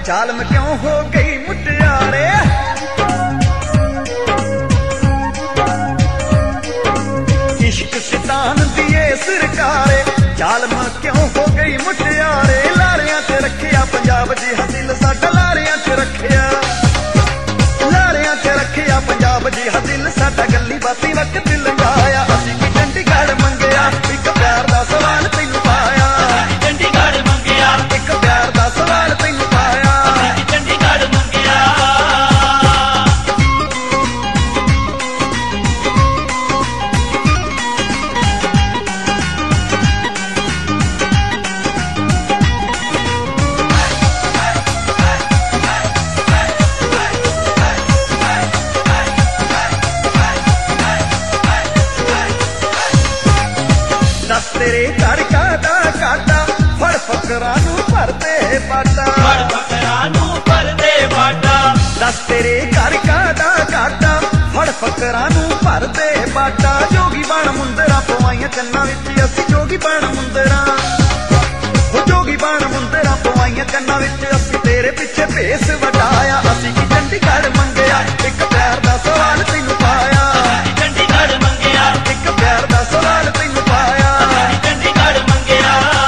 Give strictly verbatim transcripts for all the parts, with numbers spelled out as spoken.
ਜ਼ਾਲਮ क्यों हो गई मुटियारे। इश्क शैतान दिए सरकारे ਜ਼ਾਲਮ क्यों हो गई मुटियारे। लारियां च रखिया पंजाब जिहा दिल साडा, लारियां च रखिया लारियां च रखिया पंजाब जिहा दिल साडा। गल्ली बाती वक्त लंघाया असीं की चंडीगढ़ मंगिया, एक प्यार दा सवाल तैनूं पाया। चंडीगढ़ मंगिया एक प्यार दा सवाल तैनूं पाया। चंडीगढ़ मंगिया। दस तेरे घर काटा काटा फड़ फकरां नूं भरदे बाटा। फड़ फकरां नूं भरदे बाटा। दस तेरे घर काटा काटा फड़ फकरां नूं भरदे बाटा। जोगी बण मुंदरा पवाइयां कन्नां विच असीं, जोगी बण मुंदरा हो जोगी बण मुंदरा पवाइयां कन्नां विच असीं। तेरे पिछे भेस वटाया असीं की चंडीगढ़ मंगिया, एक प्यार दा सवाल तैनूं पाया। चंडीगढ़ मंगिया एक प्यार दा सवाल तैनूं पाया। चंडीगढ़ मंगिया।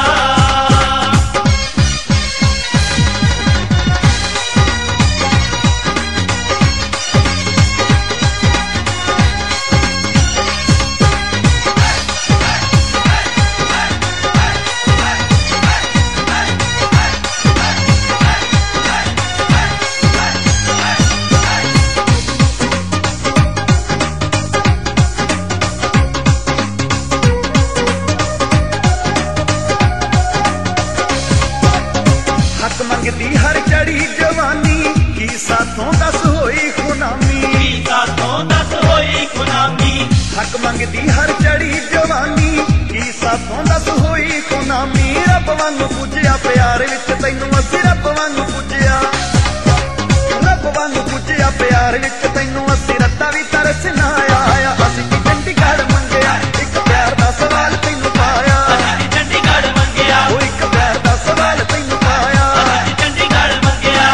हक मंगदी हर चढ़ी जवानी की साथों दस होई खुनामी। की साथों दस होई खुनामी। हक मंगदी हर चढ़ी जवानी की साथों दस होई खुनामी। रब वांगू पूजिया प्यार विच तैनूं असीं, रब वांगू पूजिया रब वांगू पूजिया प्यार विच तैनूं असीं। रत्ता भी तरस ना आया असीं की चंडीगढ़ मंगिया, एक प्यार दा सवाल तैनूं पाया। चंडीगढ़ मंगिया ओ एक प्यार दा सवाल तैनूं पाया। चंडीगढ़ मंगिया।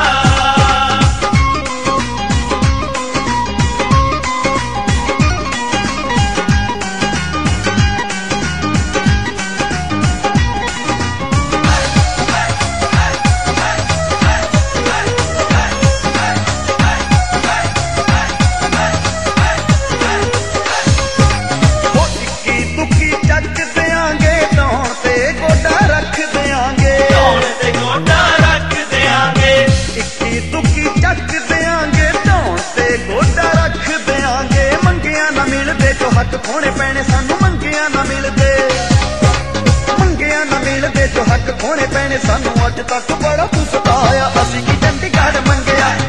ओ इक्की तुक्की चक देआंगे धौण ते गोडा रख देआंगे। धौण ते गोडा रख देआंगे। इक्की तुक्की चक देआंगे धौण ते गोडा रख देआंगे। मंगिया ना मिलदे जो हक खोने पैने सानू, मंगिया ना मिलदे मंगिया ना मिलदे जो हक खोने पैने सानू। अज तक बड़ा तू सताया असीं की चंडीगढ़ मंगिया,